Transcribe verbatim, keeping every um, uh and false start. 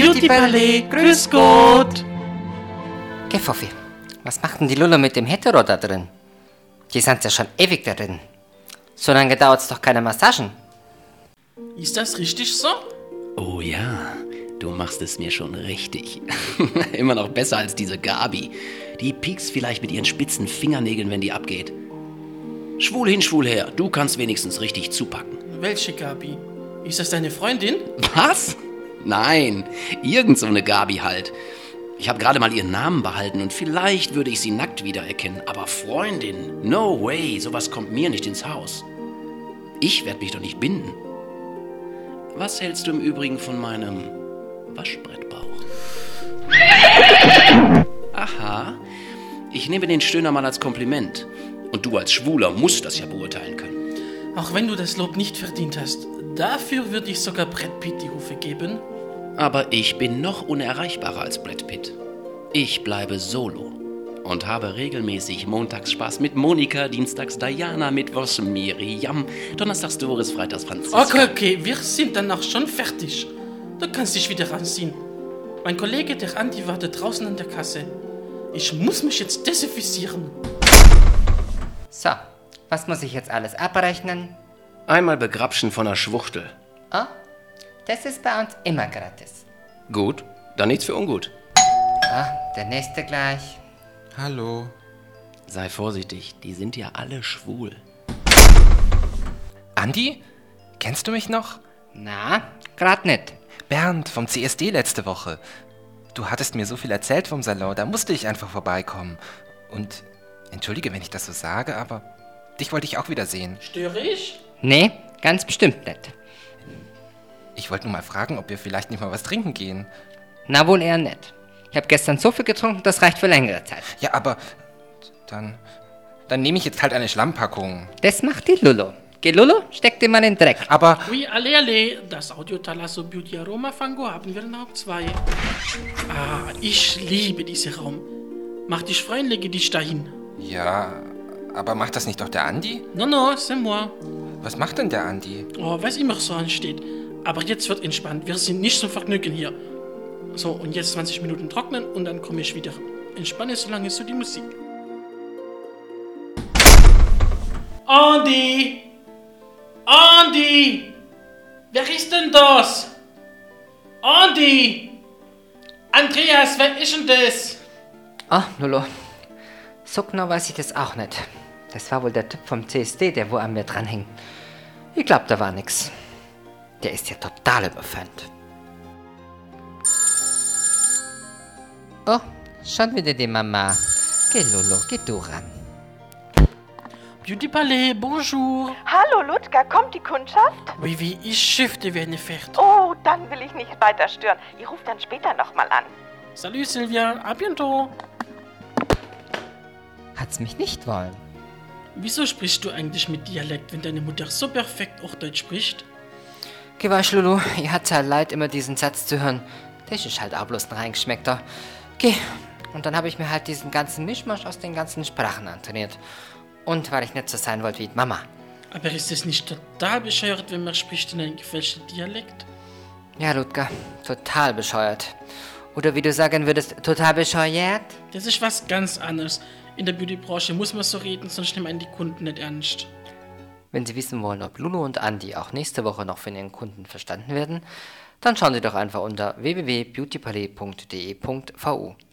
Beauty Palais, grüß Gott. Geh, Foffi, was macht denn die Lulu mit dem Hetero da drin? Die sind ja schon ewig da drin. So lange dauert's doch keine Massagen. Ist das richtig so? Oh ja, du machst es mir schon richtig. Immer noch besser als diese Gabi. Die piekst vielleicht mit ihren spitzen Fingernägeln, wenn die abgeht. Schwul hin, schwul her, du kannst wenigstens richtig zupacken. Welche Gabi? Ist das deine Freundin? Was? Nein, irgend so eine Gabi halt. Ich habe gerade mal ihren Namen behalten und vielleicht würde ich sie nackt wiedererkennen. Aber Freundin, no way, sowas kommt mir nicht ins Haus. Ich werde mich doch nicht binden. Was hältst du im Übrigen von meinem Waschbrettbauch? Aha, ich nehme den Stöhner mal als Kompliment. Und du als Schwuler musst das ja beurteilen können. Auch wenn du das Lob nicht verdient hast, dafür würde ich sogar Brad Pitt die Hufe geben. Aber ich bin noch unerreichbarer als Brad Pitt. Ich bleibe solo und habe regelmäßig montags Spaß mit Monika, dienstags Diana, mittwochs Miriam, donnerstags Doris, freitags Franziska. Okay, okay, wir sind dann auch schon fertig. Du kannst dich wieder ranziehen. Mein Kollege, der Andi, wartet draußen an der Kasse. Ich muss mich jetzt desinfizieren. So, was muss ich jetzt alles abrechnen? Einmal begrapschen von einer Schwuchtel. Oh, das ist bei uns immer gratis. Gut, dann nichts für ungut. Ah, der nächste gleich. Hallo. Sei vorsichtig, die sind ja alle schwul. Andi? Kennst du mich noch? Na, grad nicht. Bernd vom C S D letzte Woche. Du hattest mir so viel erzählt vom Salon, da musste ich einfach vorbeikommen. Und, entschuldige, wenn ich das so sage, aber dich wollte ich auch wieder sehen. Störe ich? Nee, ganz bestimmt nicht. Ich wollte nur mal fragen, ob wir vielleicht nicht mal was trinken gehen. Na wohl eher nicht. Ich habe gestern so viel getrunken, das reicht für längere Zeit. Ja, aber dann, dann nehme ich jetzt halt eine Schlammpackung. Das macht die Lulu. Geh, Lulu, steck dir mal in den Dreck. Aber, Oui, alle, alle. Das Audio Talasso Beauty Aroma Fango haben wir noch zwei. Ah, ich liebe diesen Raum. Mach dich frei und lege dich dahin. ja, aber macht das nicht doch der Andi? No, no, c'est moi. Was macht denn der Andi? Oh, was immer so ansteht. Aber jetzt wird entspannt. Wir sind nicht zum Vergnügen hier. So, und jetzt zwanzig Minuten trocknen und dann komme ich wieder. Entspanne so lange so die Musik. Andi! Andi! Wer ist denn das? Andi! Andreas, wer ist denn das? Oh, Lulu. So genau weiß ich das auch nicht. Das war wohl der Typ vom C S D, der wo an mir dranhing. Ich glaub, da war nix. Der ist ja total überfällt. Oh, schon wieder die Mama. Geh, Lulu, geh du ran. Beauty Palais, bonjour. Hallo Ludger, kommt die Kundschaft? Oui, oui, ich schifte wie eine Fährt. Oh, dann will ich nicht weiter stören. Ich rufe dann später nochmal an. Salut Sylvia, à bientôt. Hat's mich nicht wollen. Wieso sprichst du eigentlich mit Dialekt, wenn deine Mutter so perfekt Hochdeutsch spricht? Geh, weißt, Lulu, ihr hat's ja leid, immer diesen Satz zu hören. Das ist halt auch bloß ein Reingeschmeckter. Geh. Und dann habe ich mir halt diesen ganzen Mischmasch aus den ganzen Sprachen antrainiert. Und weil ich nicht so sein wollte wie die Mama. Aber ist es nicht total bescheuert, wenn man spricht in einem gefälschten Dialekt? Ja, Ludger, total bescheuert. Oder wie du sagen würdest, total bescheuert? Das ist was ganz anderes. In der Beauty-Branche muss man so reden, sonst nehmen einen die Kunden nicht ernst. Wenn Sie wissen wollen, ob Lulu und Andi auch nächste Woche noch von Ihren Kunden verstanden werden, dann schauen Sie doch einfach unter w w w punkt beauty palais punkt d e punkt v u.